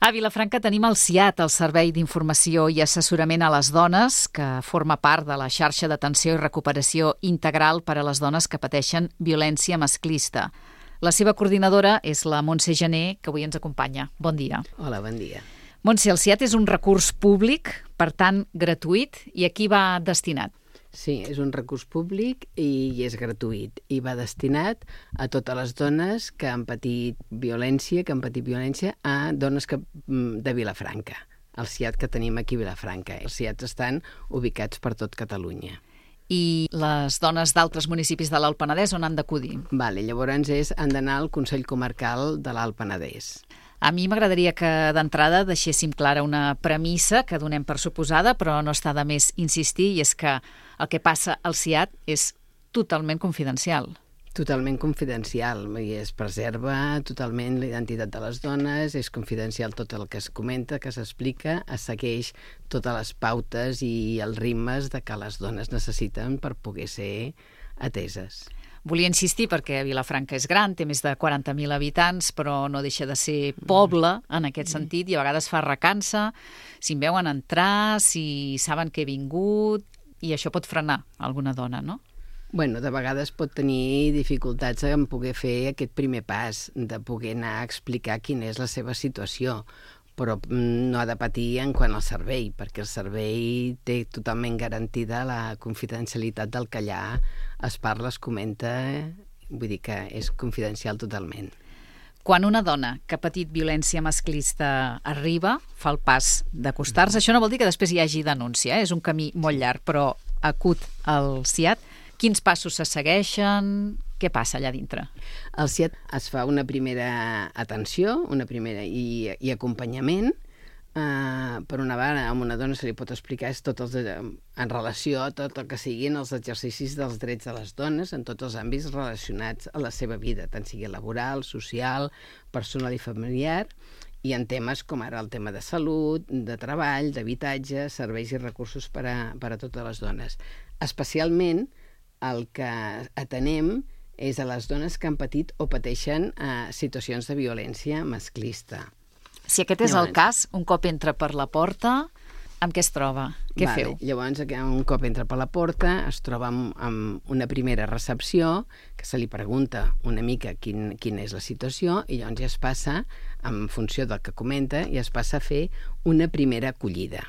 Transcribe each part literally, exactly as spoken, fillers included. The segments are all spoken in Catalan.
A Vilafranca tenim el C I A T, el Servei d'Informació i Assessorament a les Dones, que forma part de la xarxa d'atenció i recuperació integral per a les dones que pateixen violència masclista. La seva coordinadora és la Montse Gené, que avui ens acompanya. Bon dia. Hola, bon dia. Montse, el C I A T és un recurs públic, per tant, gratuït, i a qui va destinat? Sí, és un recurs públic i és gratuït i va destinat a totes les dones que han patit violència, que han patit violència a dones que, de Vilafranca, el C I A T que tenim aquí a Vilafranca. Els C I A Ts estan ubicats per tot Catalunya. I les dones d'altres municipis de l'Alt Penedès on han d'acudir? Vale, llavors és, han d'anar al Consell Comarcal de l'Alt Penedès. A mi m'agradaria que d'entrada deixéssim clara una premissa que donem per suposada, però no està de més insistir, i és que el que passa al C I A T és totalment confidencial. Totalment confidencial, i es preserva totalment la identitat de les dones, és confidencial tot el que es comenta, que s'explica, es segueix totes les pautes i els ritmes de que les dones necessiten per poder ser ateses. Volia insistir perquè Vilafranca és gran, té més de quaranta mil habitants, però no deixa de ser poble en aquest sentit, i a vegades fa recança si em veuen entrar, si saben que he vingut, i això pot frenar alguna dona, no? Bueno, de vegades pot tenir dificultats en poder fer aquest primer pas, de poder anar a explicar quina és la seva situació, però no ha de patir en quant al servei, perquè el servei té totalment garantida la confidencialitat del que allà es parla, es comenta, vull dir que és confidencial totalment. Quan una dona que ha patit violència masclista arriba, fa el pas d'acostar-se, això no vol dir que després hi hagi denúncia, eh? És un camí molt llarg, però acut al C I A T. Quins passos se segueixen? Què passa allà dintre? Al C I A T es fa una primera atenció, una primera i, i acompanyament. Uh, per una banda, a una dona se li pot explicar és tot els, en relació a tot el que siguin els exercicis dels drets de les dones en tots els àmbits relacionats a la seva vida, tant sigui laboral, social, personal i familiar, i en temes com ara el tema de salut, de treball, d'habitatge, serveis i recursos per a, per a totes les dones. Especialment el que atenem és a les dones que han patit o pateixen uh, situacions de violència masclista. Si aquest és el cas, un cop entra per la porta, amb què es troba? Què vale, feu? Llavors, un cop entra per la porta, es troba amb, amb una primera recepció, que se li pregunta una mica quin, quina és la situació, i llavors ja es passa, en funció del que comenta, ja es passa a fer una primera acollida.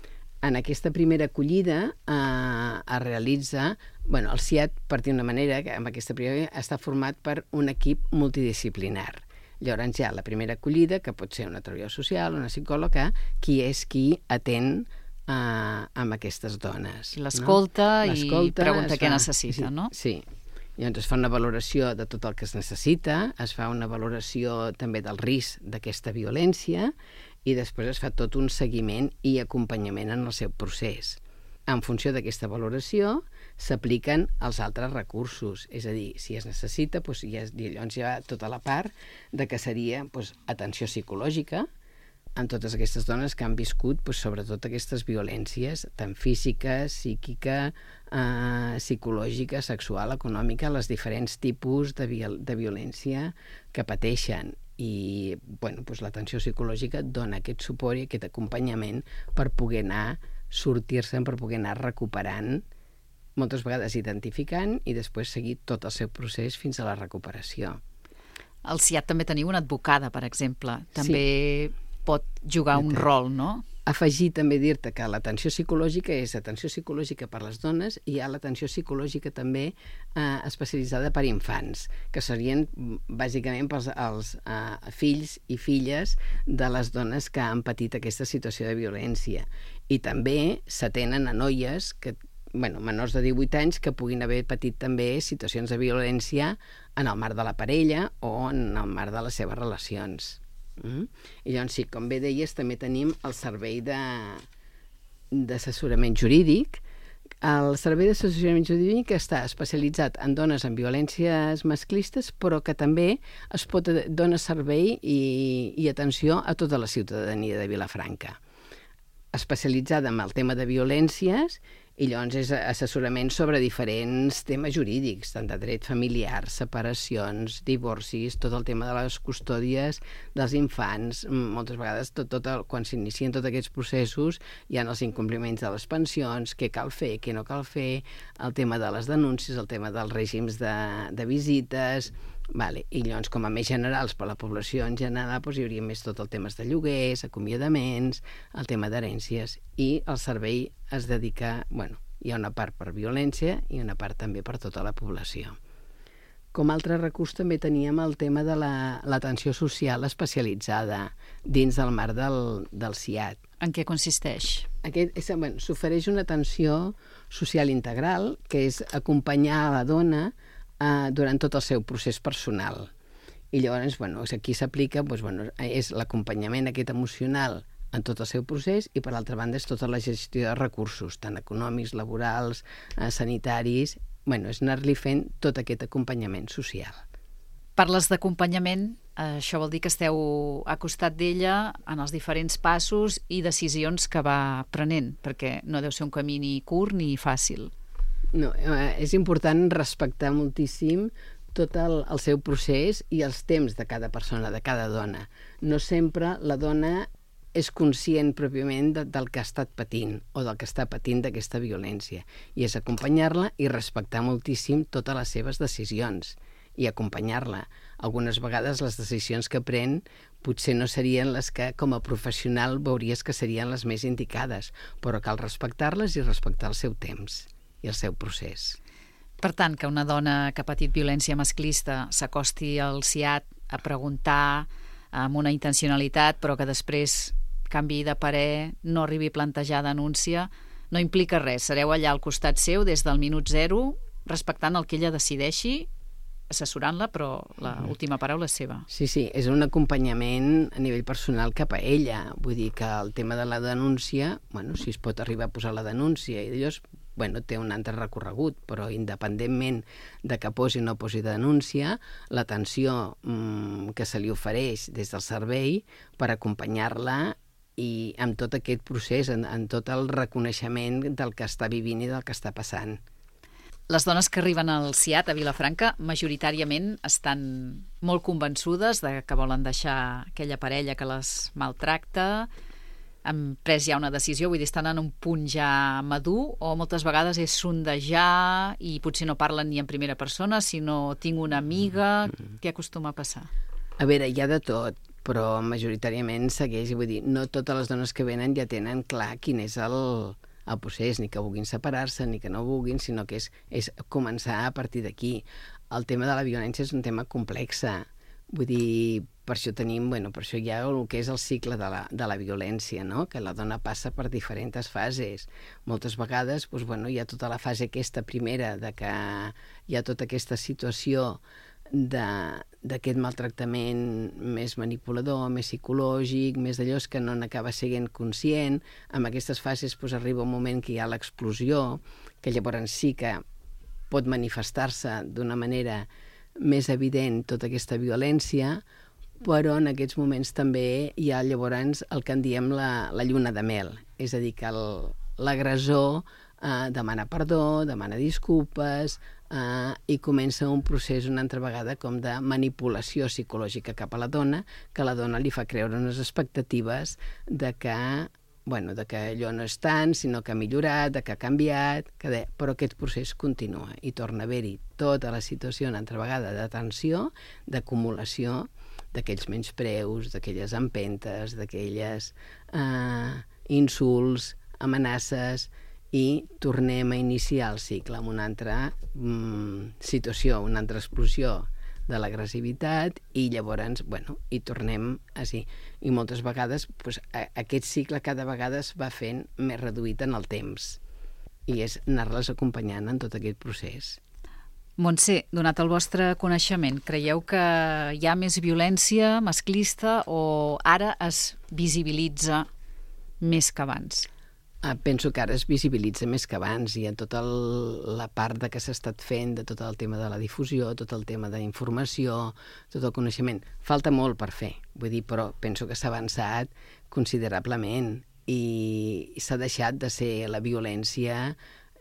En aquesta primera acollida eh, es realitza... Bueno, el C I A T, per dir una manera, que amb aquesta primera està format per un equip multidisciplinar. Llavors hi ha la primera acollida, que pot ser una treballadora social, una psicòloga, qui és qui atén eh, amb aquestes dones. L'escolta, no? I pregunta què fa, necessita, sí, no? Sí. Llavors es fa una valoració de tot el que es necessita, es fa una valoració també del risc d'aquesta violència, i després es fa tot un seguiment i acompanyament en el seu procés. En funció d'aquesta valoració s'apliquen els altres recursos, és a dir, si es necessita, doncs ja, llavors hi ha tota la part de que seria doncs, atenció psicològica amb totes aquestes dones que han viscut doncs, sobretot aquestes violències, tant física, psíquica, eh, psicològica, sexual, econòmica, els diferents tipus de, viol de violència que pateixen. I bueno, doncs l'atenció psicològica dona aquest suport i aquest acompanyament per poder anar sortir-se'n, per poder anar recuperant, moltes vegades identificant i després seguir tot el seu procés fins a la recuperació. Al C I A T també teniu una advocada, per exemple. També sí. Pot jugar un rol, no? Afegir també dir-te que l'atenció psicològica és atenció psicològica per les dones i hi ha l'atenció psicològica també eh, especialitzada per infants, que serien bàsicament pels els, eh, fills i filles de les dones que han patit aquesta situació de violència. I també s'atenen a noies que, bueno, menors de divuit anys que puguin haver patit també situacions de violència en el marc de la parella o en el marc de les seves relacions. Mm? I llavors sí, com bé deies, també tenim el servei d'assessorament jurídic. El servei d'assessorament jurídic està especialitzat en dones amb violències masclistes, però que també es pot donar servei i, i atenció a tota la ciutadania de Vilafranca. Especialitzada en el tema de violències I llavors és assessorament sobre diferents temes jurídics, tant de dret familiar, separacions, divorcis, tot el tema de les custòdies dels infants. Moltes vegades, tot, tot el, quan s'inicien tots aquests processos, hi ha els incompliments de les pensions, què cal fer, què no cal fer, el tema de les denúncies, el tema dels règims de, de visites. Vale. I llavors, com a més generals per la població en general, doncs hi hauria més tot el tema de lloguers, acomiadaments, el tema d'herències, i el servei es dedica, bueno, hi ha una part per violència i una part també per tota la població. Com a altre recurs també teníem el tema de l'atenció social especialitzada dins del marc del, del S I A D. En què consisteix? Aquest, és, bueno, s'ofereix una atenció social integral, que és acompanyar a la dona eh, durant tot el seu procés personal. I llavors, bueno, aquí s'aplica, doncs, bueno, és l'acompanyament aquest emocional en tot el seu procés, i per l'altra banda és tota la gestió de recursos, tant econòmics, laborals, eh, sanitaris. Bueno, és anar-li fent tot aquest acompanyament social. Parles d'acompanyament, això vol dir que esteu a costat d'ella en els diferents passos i decisions que va prenent, perquè no deu ser un camí ni curt ni fàcil. No, eh, és important respectar moltíssim tot el, el seu procés i els temps de cada persona, de cada dona. No sempre la dona és conscient pròpiament de, del que ha estat patint o del que està patint d'aquesta violència, i és acompanyar-la i respectar moltíssim totes les seves decisions i acompanyar-la. Algunes vegades les decisions que pren potser no serien les que com a professional veuries que serien les més indicades, però cal respectar-les i respectar el seu temps i el seu procés. Per tant, que una dona que ha patit violència masclista s'acosti al S I A D a preguntar amb una intencionalitat, però que després canvi de parer, no arribi a plantejar denúncia, no implica res. Sereu allà al costat seu des del minut zero, respectant el que ella decideixi, assessorant-la, però l'última paraula és seva. Sí, sí, és un acompanyament a nivell personal cap a ella. Vull dir que el tema de la denúncia, bueno, si es pot arribar a posar la denúncia, i llavors, bueno, té un altre recorregut, però independentment de que posi o no posi denúncia, l'atenció mmm, que se li ofereix des del servei per acompanyar-la i amb tot aquest procés, en, en tot el reconeixement del que està vivint i del que està passant. Les dones que arriben al S I A D a Vilafranca majoritàriament estan molt convençudes de que volen deixar aquella parella que les maltracta, han pres ja una decisió, vull dir, estan en un punt ja madur, o moltes vegades és sondejar i potser no parlen ni en primera persona, sinó tinc una amiga. Què acostuma a passar? A veure, hi ha de tot, però majoritàriament segueix, vull dir, no totes les dones que venen ja tenen clar quin és el, el procés, ni que vulguin separar-se, ni que no vulguin, sinó que és, és començar a partir d'aquí. El tema de la violència és un tema complex. Vull dir, per això tenim, bueno, per això hi ha el que és el cicle de la, de la violència, no? Que la dona passa per diferents fases. Moltes vegades, doncs, bueno, hi ha tota la fase aquesta primera, de que hi ha tota aquesta situació d'aquest maltractament més manipulador, més psicològic, més d'allò que no n'acaba sent conscient. En aquestes fases doncs, arriba un moment que hi ha l'explosió, que llavors sí que pot manifestar-se d'una manera més evident tota aquesta violència, però en aquests moments també hi ha llavors el que en diem la, la lluna de mel, és a dir, que l'agressor eh, demana perdó, demana disculpes eh, i comença un procés una altra vegada com de manipulació psicològica cap a la dona, que la dona li fa creure unes expectatives de que bueno, de que allò no és tant, sinó que ha millorat, de que ha canviat, que de... però aquest procés continua i torna a haver-hi tota la situació una altra vegada de tensió, d'acumulació d'aquells menyspreus, d'aquelles empentes, d'aquelles eh, insults, amenaces, i tornem a iniciar el cicle amb una altra mm, situació, una altra explosió de l'agressivitat, i llavors, bueno, i tornem així. I moltes vegades pues, a, aquest cicle cada vegada es va fent més reduït en el temps, i és anar-les acompanyant en tot aquest procés. Montse, donat el vostre coneixement, creieu que hi ha més violència masclista o ara es visibilitza més que abans? Penso que ara es visibilitza més que abans, i en tota el, la part de que s'ha estat fent, de tot el tema de la difusió, tot el tema d'informació, tot el coneixement. Falta molt per fer, vull dir, però penso que s'ha avançat considerablement i s'ha deixat de ser la violència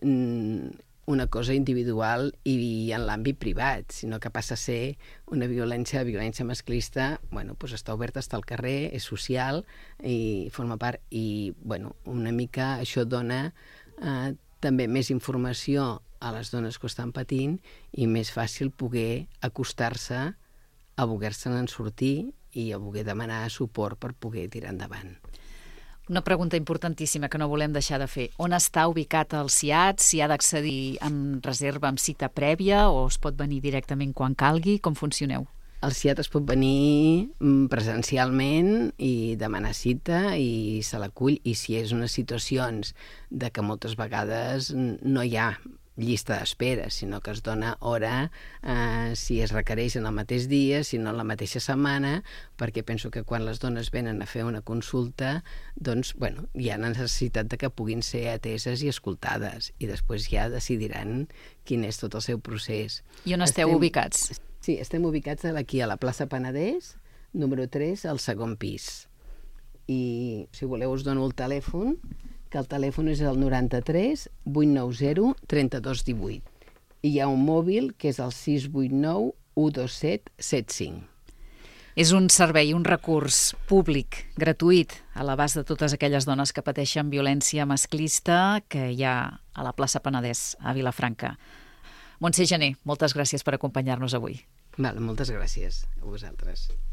una cosa individual i en l'àmbit privat, sinó que passa a ser una violència, violència masclista, bueno, doncs està oberta, està al carrer, és social i forma part, i bueno, una mica això dona eh, també més informació a les dones que ho estan patint i més fàcil poder acostar-se a voler-se'n sortir i a voler demanar suport per poder tirar endavant. Una pregunta importantíssima que no volem deixar de fer. On està ubicat el C I A T? S'hi ha d'accedir amb reserva, amb cita prèvia, o es pot venir directament quan calgui? Com funcioneu? El C I A T es pot venir presencialment i demanar cita i se l'acull, i si és unes situacions de que moltes vegades no hi ha llista d'espera, sinó que es dona hora eh, si es requereix en el mateix dia, si no en la mateixa setmana, perquè penso que quan les dones venen a fer una consulta, doncs, bueno, hi ha necessitat de que puguin ser ateses i escoltades, i després ja decidiran quin és tot el seu procés. I on esteu estem, ubicats? Sí, estem ubicats aquí a la plaça Penedès, número tres, al segon pis. I si voleu us dono el telèfon, que el telèfon és el noranta-tres vuit nou zero trenta-dos divuit. I hi ha un mòbil que és el sis vuit nou u dos set set cinc. És un servei, un recurs públic, gratuït, a l'abast de totes aquelles dones que pateixen violència masclista que hi ha a la plaça Penedès, a Vilafranca. Montse Gené, moltes gràcies per acompanyar-nos avui. Val, moltes gràcies a vosaltres.